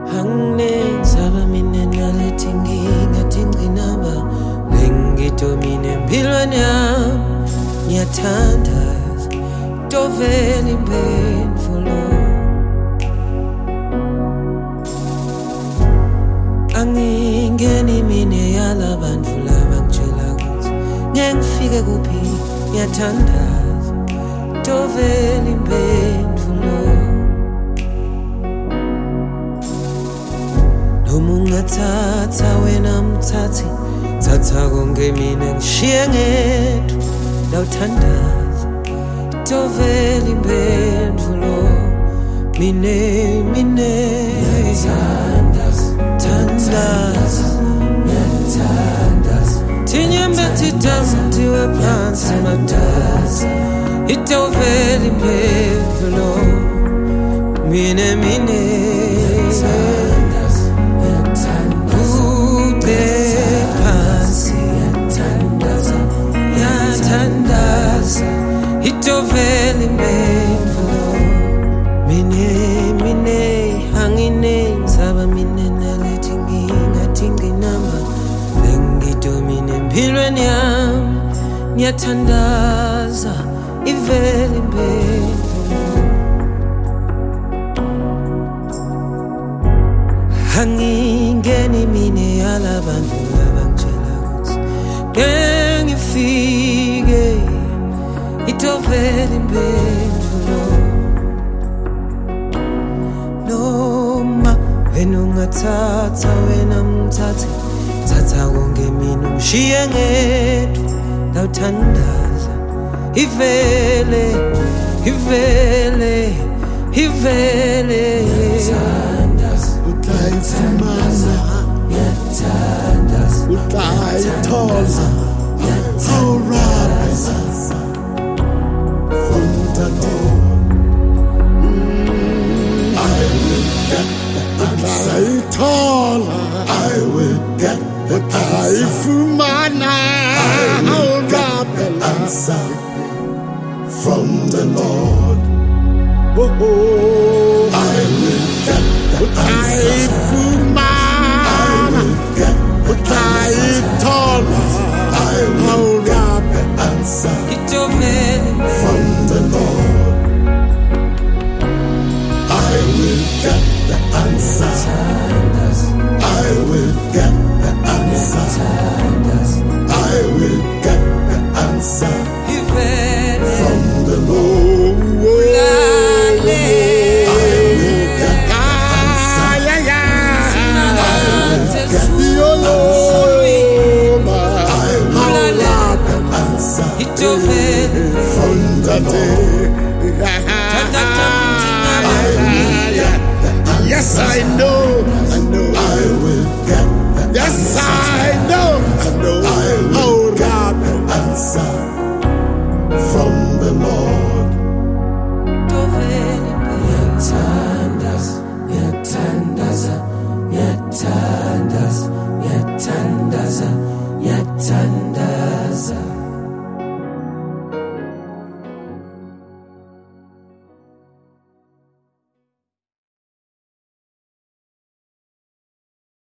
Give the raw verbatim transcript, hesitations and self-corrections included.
Hanging saba mine naletingi ngatingi naba lengi domine mpilwanya nyatandas doveli painfulo angingeni mine yala bantu labangitshela ukuthi ngengifike kuphi nyatandas doveli painfulo Mungathatha wena mthathi thatha konke mina ngishiye ngedwa lawuthandaza dovela impendulo mine mine thandaza thandaza thandaza tinyembeti tamtiwe phansi madaza idovela impendulo mine mine Itoveli mbenfulo mine mine hangine saba mine naletingi ngatingi namba lengi domine mpilweni yami nyathandaza iveli mbenfulo hangingeni mine yala bantu labangitshela ukuthi ngengifike Itoveli impendulo noma wena ungathatha wena mthathi thatha konke mina ungishiye ngedwa lawuthandaza ivele ivele ivele thandaza utayifumana yathandaza utayithola awuraza I will get the answer. I will get the answer from the Lord. Oh, I will get the answer. I will get the answer. I will get the answer from the Lord. I will get the answer. I will get the answer. I will get the answer from the Lord. I will get the answer. I will get the answer from the day. Yes, I know.